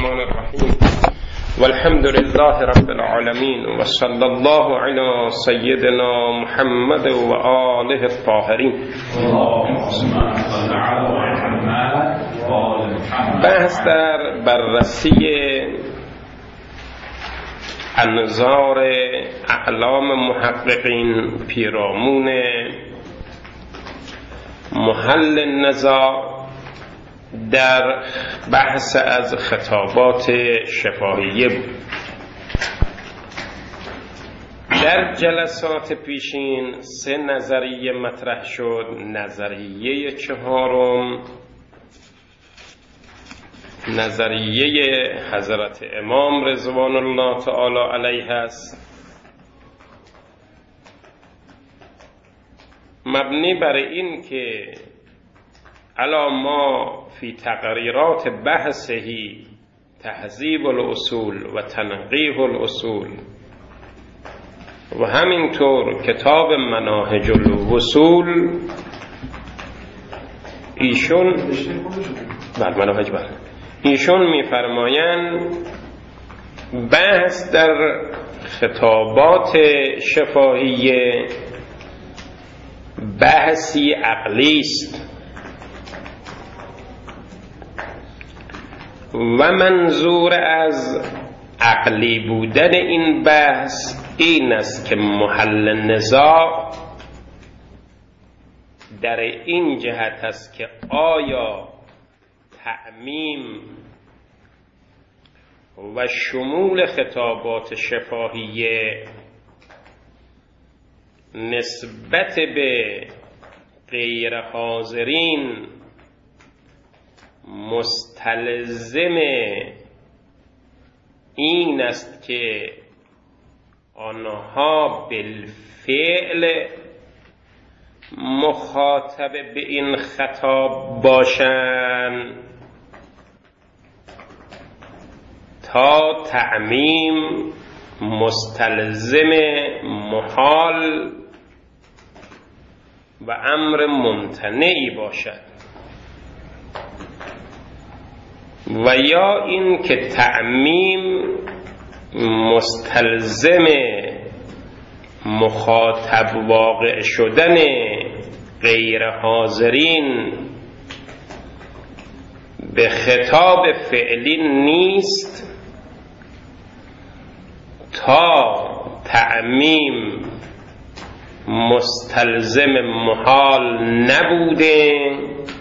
الرحمن الرحیم والحمد لله رب العالمین و صلی الله علی سیدنا محمد و آله الطاهرین. بحث در بررسی انظار اعلام محققین پیرامون محل النزاع در بحث از خطابات شفاهیه بود. در جلسات پیشین 3 نظریه مطرح شد. نظریه چهارم نظریه حضرت امام رضوان الله تعالی علیه است، مبنی بر این که علا ما فی تقریرات بحثهی تهذیب الاصول و تنقیح الاصول و همینطور کتاب مناهج الوصول ایشون میفرمایند بحث در خطابات شفاهیه بحثی عقلی است و منظور از عقلی بودن این بحث این است که محل نزاع در این جهت است که آیا تعمیم و شمول خطابات شفاهیه نسبت به غیر حاضرین مستلزم این است که آنها بالفعل مخاطب به این خطاب باشند تا تعمیم مستلزم محال و امر ممتنعی باشد، و یا این که تعمیم مستلزم مخاطب واقع شدن غیر حاضرین به خطاب فعلی نیست تا تعمیم مستلزم محال نبوده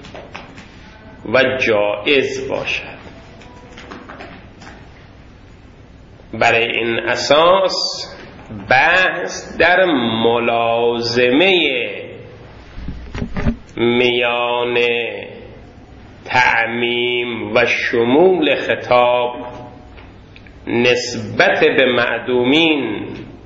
و جائز باشد. برای این اساس بحث در ملازمه میان تعمیم و شمول خطاب نسبت به معدومین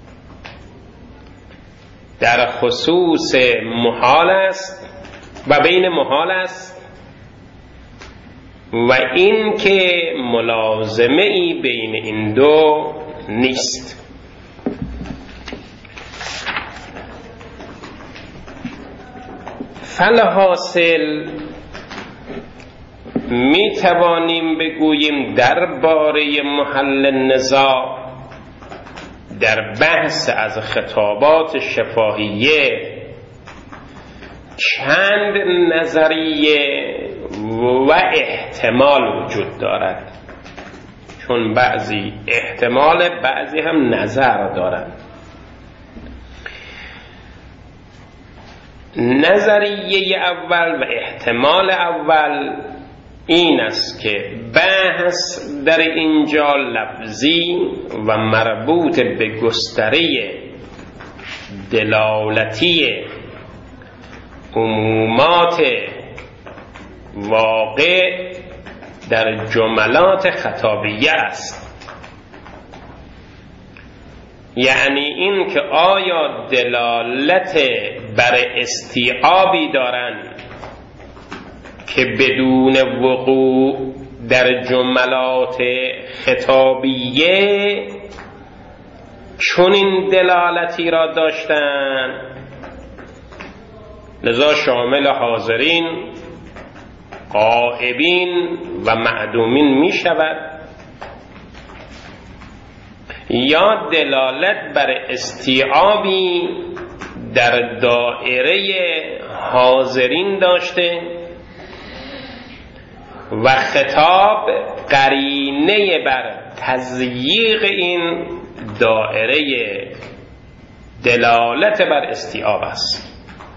در خصوص محال است و بین محال است و این که ملازمه ای بین این دو نیست. فالحاصل می توانیم بگوییم درباره محل النزاع در بحث از خطابات شفاهیه چند نظریه و احتمال وجود دارد، چون بعضی احتمال بعضی هم نظر دارند. نظریه اول و احتمال اول این است که بحث در اینجا لفظی و مربوط به گستره دلالتی عمومات واقع در جملات خطابیه است، یعنی این که آیا دلالت بر استیعابی دارند که بدون وقوع در جملات خطابیه چون این دلالتی را داشتند، لذا شامل حاضرین، غائبین و معدومین می شود یا دلالت بر استیعابی در دایره حاضرین داشته و خطاب قرینه بر تضییق این دایره دلالت بر استیعاب است.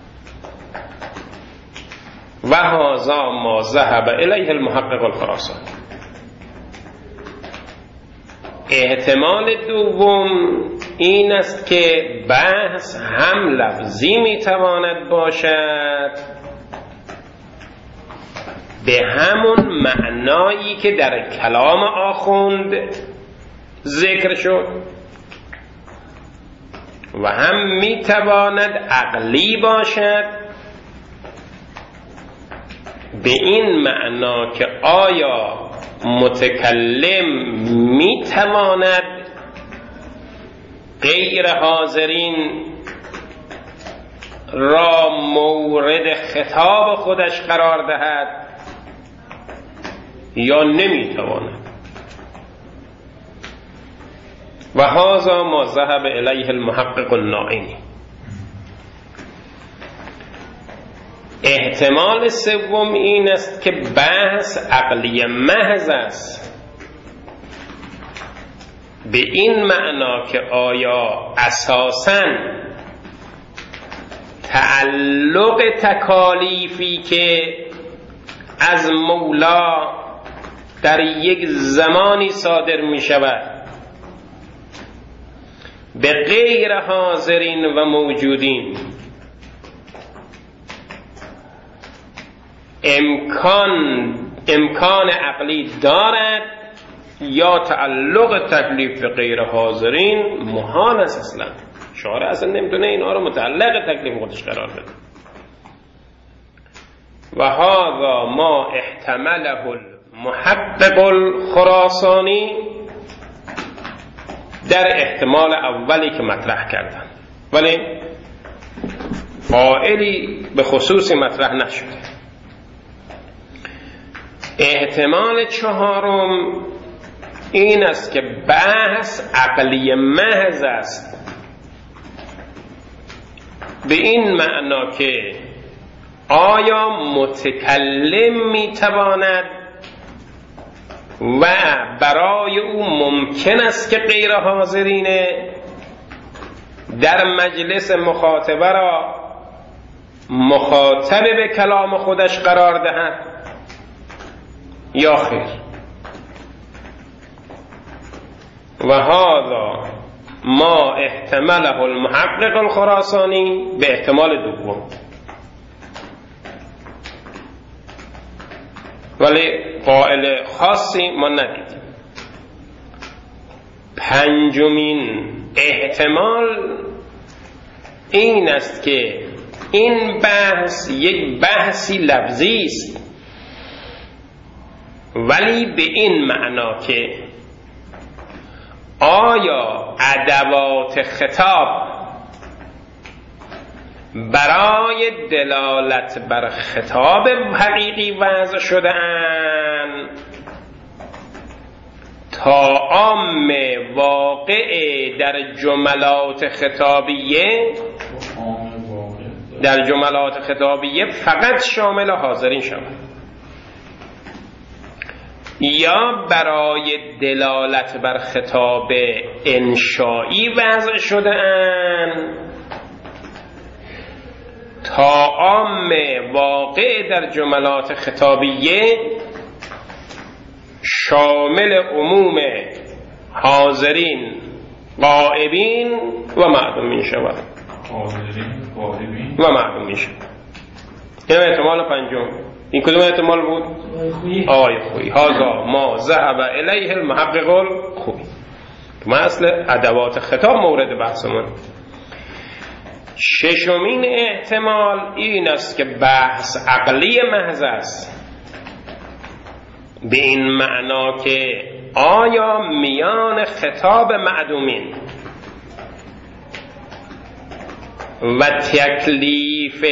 و هذا ما ذهب الیه المحقق الخراسانی. احتمال دوم این است که بحث هم لفظی میتواند باشد به همون معنایی که در کلام آخوند ذکر شد و هم میتواند عقلی باشد به این معنا که آیا متکلم میتواند غیر حاضرین را مورد خطاب خودش قرار دهد یا نمیتواند. و هذا ما ذهب الیه المحقق الناعینی. احتمال سوم این است که بحث عقلی محض است به این معنا که آیا اساساً تعلق تکالیفی که از مولا در یک زمانی صادر می شود به غیر حاضرین و موجودین امکان عقلی دارد یا تعلق تکلیف به غیر حاضرین محال است. اصلا شارع اصلا نمیتونه اینا رو متعلق تکلیف خودش قرار بده. و هذا ما احتمله المحقق الخراسانی در احتمال اولی که مطرح کردن، ولی قائلی به خصوصی مطرح نشده. احتمال چهارم این است که بحث عقلی محض است به این معنا که آیا متکلم میتواند و برای او ممکن است که غیر حاضرین در مجلس مخاطبه را مخاطب به کلام خودش قرار دهد یا خیر. و هذا ما احتمله المحقق الخراسانی به احتمال دوم، ولی قائل خاصی ما ندیدیم. پنجمین احتمال این است که این بحث یک بحثی لفظی است، ولی به این معنا که آیا ادوات خطاب برای دلالت بر خطاب حقیقی وضع شده اند تا عام واقع در جملات خطابیه فقط شامل حاضرین شود، یا برای دلالت بر خطاب انشایی وضع شده اند تا عام واقع در جملات خطابیه شامل عموم حاضرین غائبین و معدومین شود. و معدومین شود. این احتمال پنجم. این کدوم احتمال بود؟ آقای خویی. هذا ما ذهب الیه المحقق الخویی. ما اصل ادوات خطاب مورد بحثمون. ششمین احتمال این است که بحث عقلی محض است به این معنا که آیا میان خطاب معدومین و تکلیف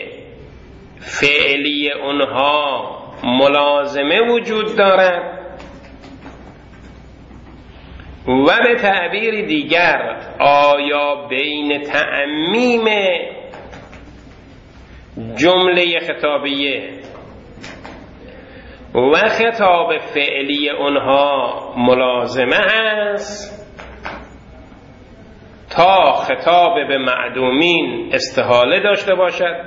فعلی اونها ملازمه وجود دارد و به تعبیر دیگر آیا بین تعمیم جمله خطابیه و خطاب فعلی اونها ملازمه است تا خطاب به معدومین استحاله داشته باشد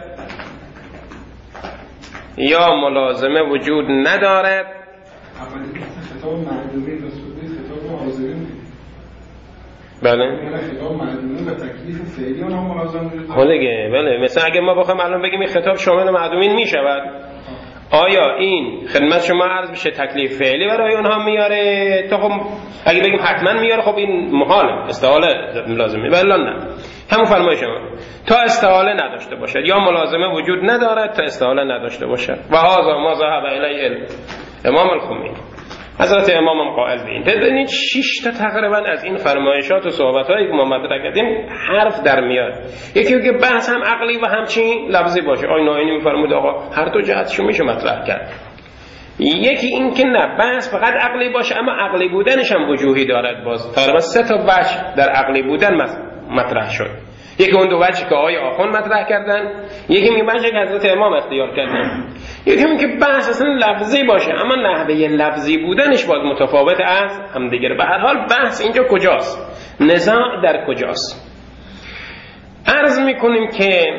یا ملازمه وجود ندارد؟ اولی خطاب معدومین و خطاب حاضرین. بله خطاب معدومین و تکلیف فعلی اونها ملازم وجود دارد. بله مثلا اگه ما بخوایم الان بگیم این خطاب شامل معدومین می شود، آیا این خدمت شما عرض بشه تکلیف فعلی برای اونها میاره؟ تا خب اگه بگیم حتما میاره خب این محاله، استحاله لازمه، ولی نه، همون فرمایش شما تا استحاله نداشته باشد یا ملازمه وجود ندارد تا استحاله نداشته باشد. و هذا ما ذهب الیه امام الخمینی، حضرت امام هم قائل به این. ببینید 6 تا تقریبا از این فرمایشات و صحبت‌هایی که ما مطرح کردیم حرف در میاد. یکی که بحث هم عقلی و همچین لفظی باشه، آی ناینی می‌فرمود آقا هر دو جهتشو میشه مطرح کرد. یکی این که نه بحث فقط عقلی باشه اما عقلی بودنش هم وجوهی دارد. باز تقریبا 3 تا وجه در عقلی بودن مطرح شد. یکی اون دو وجهی که آقای آخوند مطرح کردن، یکی می وجهی که حضرت امام اختیار کردن، یکی این که بحث اصلا لفظی باشه اما نحوه لفظی بودنش باید متفاوت از هم دیگه. به هر حال بحث اینجا کجاست؟ نزاع در کجاست؟ عرض میکنیم که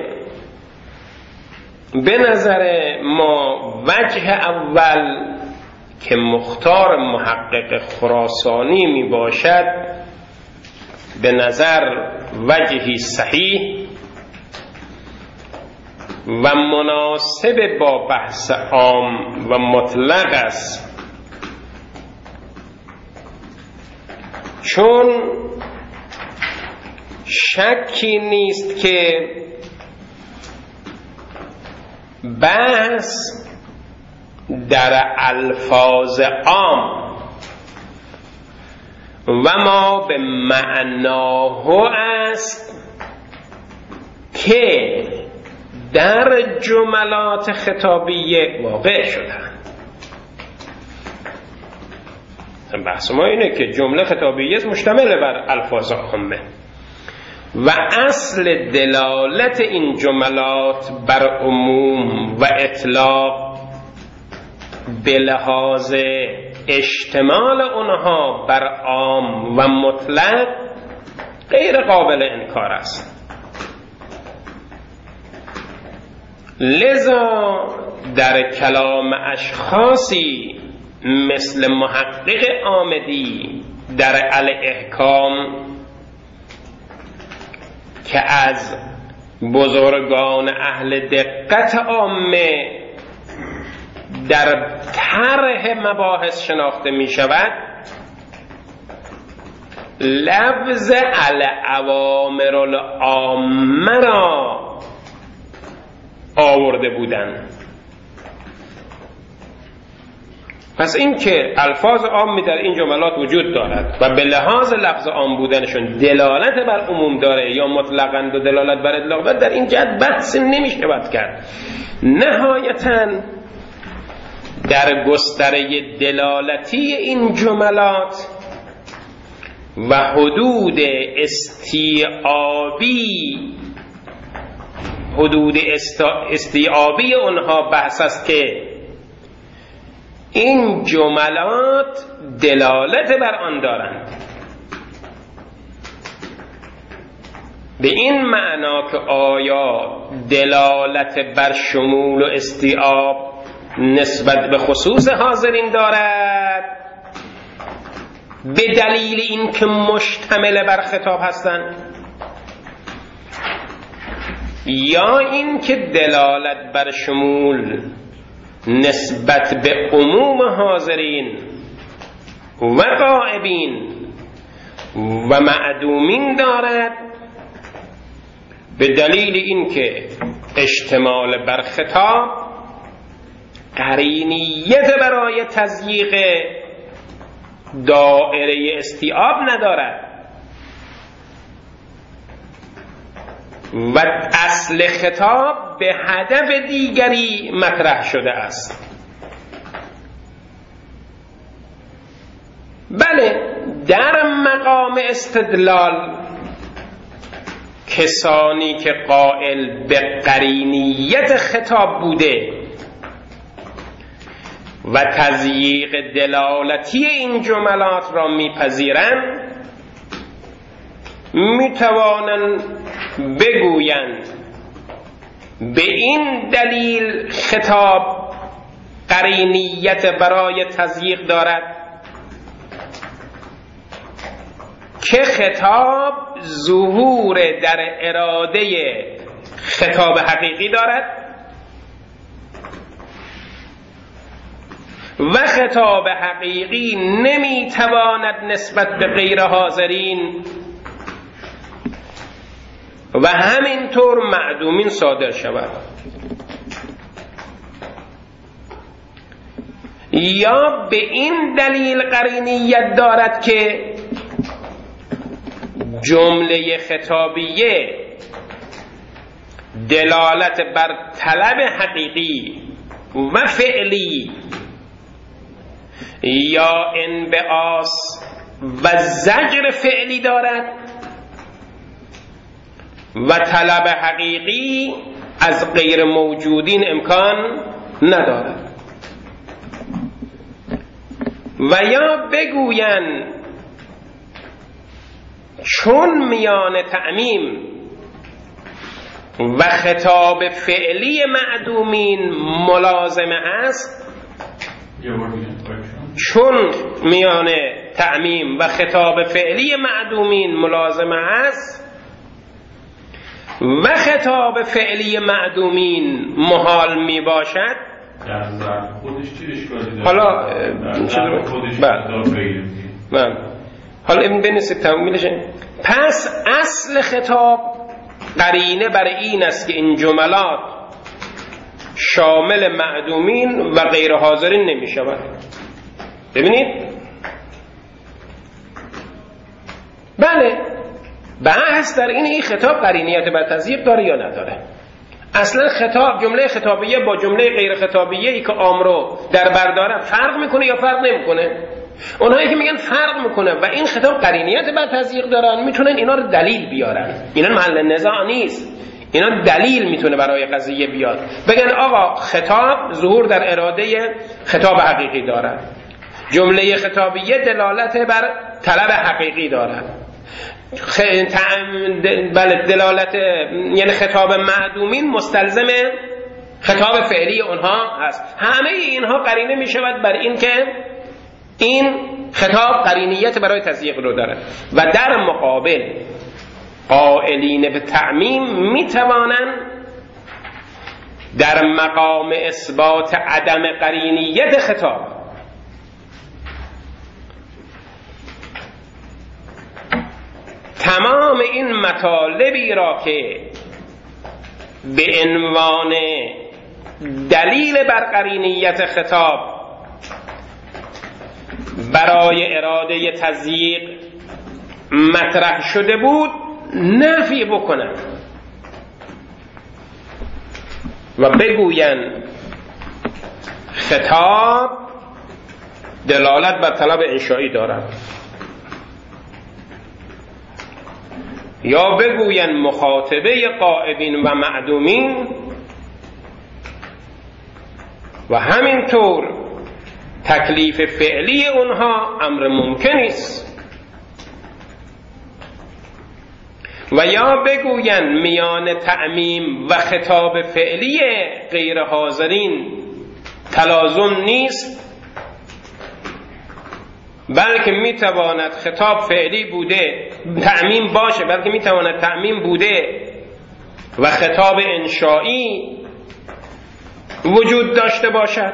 به نظر ما وجه اول که مختار محقق خراسانی می باشد به نظر وجهی صحیح و مناسب با بحث عام و مطلق است، چون شکی نیست که بحث در الفاظ عام و ما به معناه است که در جملات خطابیه واقع شدن. بحث ما اینه که جمله خطابیه مشتمل بر الفاظ عامه و اصل دلالت این جملات بر عموم و اطلاق به لحاظ اشتمال اونها بر عام و مطلق غیر قابل انکار است. لذا در کلام اشخاصی مثل محقق آمدی در الاحکام که از بزرگان اهل دقت عامه در طرح مباحث شناخته می شود، لفظ الاوامر العامه را آورده بودند. پس این که الفاظ عامی در این جملات وجود دارد و به لحاظ لفظ عام بودنشون دلالت بر عموم داره یا مطلقاً دلالت بر اطلاق داره، در این جهت بحث نمیشه بد کرد. نهایتاً در گستره دلالتی این جملات و حدود استیعابی اونها بحث است که این جملات دلالت بر آن دارند، به این معنا که آیا دلالت بر شمول و استیعاب نسبت به خصوص حاضرین دارد به دلیل این که مشتمل بر خطاب هستند، یا این که دلالت بر شمول نسبت به عموم حاضرین و غائبین و معدومین دارد به دلیل این که اشتمال بر خطاب قرینیت برای تضییق دائره استیعاب ندارد و اصل خطاب به هدف دیگری مطرح شده است. بله، در مقام استدلال کسانی که قائل به قرینیت خطاب بوده و تضییق دلالتی این جملات را میپذیرند میتوانند بگویند به این دلیل خطاب قرینیت برای تضییق دارد که خطاب ظهور در اراده خطاب حقیقی دارد و خطاب حقیقی نمیتواند نسبت به غیر حاضرین و همینطور معدومین صادر شود، یا به این دلیل قرینیت دارد که جمله خطابیه دلالت بر طلب حقیقی و فعلی یا انبعاث و زجر فعلی دارد و طلب حقیقی از غیر موجودین امکان ندارد. و یا بگویند چون میان تعمیم و خطاب فعلی معدومین ملازمه است، چون میان تعمیم و خطاب فعلی معدومین ملازمه است و خطاب فعلی معدومین محال می باشد، در ظرف خودش چی اشکالی داره؟ حالا بله حالا این بنویسید تمویلش. پس اصل خطاب قرینه بر این است که این جملات شامل معدومین و غیر حاضرین نمی شود. ببینید، بله، بحث در این خطاب قرینیت بر تضییق داره یا نداره. اصلا خطاب، جمله خطابیه با جمله غیر خطابیه ای که عام رو در بر داره فرق میکنه یا فرق نمیکنه؟ اونهایی که میگن فرق میکنه و این خطاب قرینیت بر تضییق دارن میتونن اینا رو دلیل بیارن. اینا محل نزاع نیست، اینا دلیل میتونه برای قضیه بیاد. بگن آقا خطاب ظهور در اراده خطاب حقیقی دارد، جمله خطابیه دلالت بر طلب حقیقی دارد، بله دلالت، یعنی خطاب معدومین مستلزم خطاب فعلی اونها هست. همه اینها قرینه میشود بر این که این خطاب قرینیت برای تضییق رو داره. و در مقابل قائلین به تعمیم میتوانند در مقام اثبات عدم قرینیت خطاب تمام این مطالبی را که به عنوان دلیل بر قرینیت خطاب برای اراده تضییق مطرح شده بود نفی بکنند و بگویند خطاب دلالت بر طلب انشایی دارد، یا بگویند مخاطبه غائبین و معدومین و همینطور تکلیف فعلی اونها امر ممکنی است، و یا بگویند میان تعمیم و خطاب فعلی غیر حاضرین تلازم نیست، بلکه میتواند خطاب فعلی بوده تعمیم باشه، بلکه میتواند تعمیم بوده و خطاب انشایی وجود داشته باشد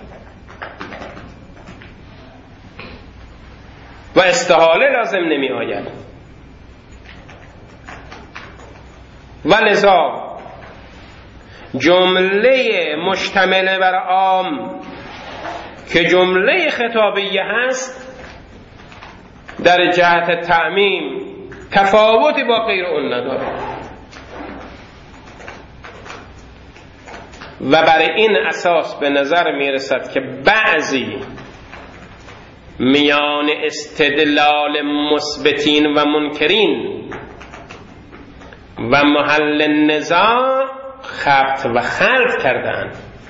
و استحاله لازم نمی آید. و لذا جمله مشتمل بر عام که جمله خطابیه هست در جهت تعمیم تفاوتی با غیر اون نداره و برای این اساس به نظر می رسد که بعضی میان استدلال مثبتین و منکرین و محل نزاع خبط و خلط کردن.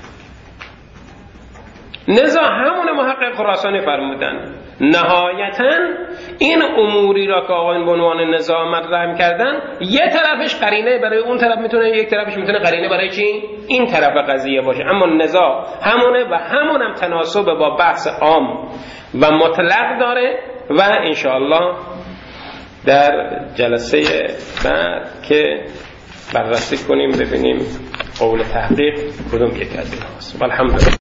نزاع همون محقق خراسانی فرمودن نهایتاً این اموری را که آقایان به عنوان نزاع مطرح کردن یه طرفش قرینه برای اون طرف میتونه، یک طرفش میتونه قرینه برای چی؟ این طرف قضیه باشه. اما نزاع همونه و همونم تناسب با بحث عام و مطلق داره و انشاءالله در جلسه بعد که بررسی کنیم ببینیم قول تحقیق کدوم یک از اینهاست. الحمدلله.